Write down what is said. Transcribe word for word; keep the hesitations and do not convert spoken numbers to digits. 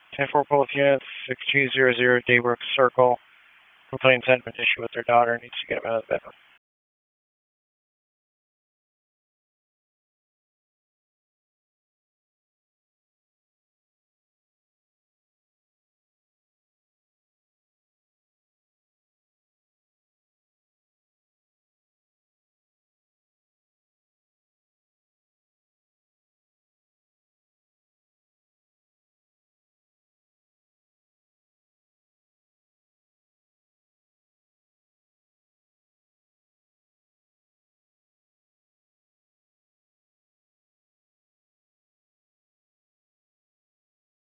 ten four both units, six two zero zero Daybrook Circle. Complaint sent an issue with their daughter, needs to get him out of the bedroom.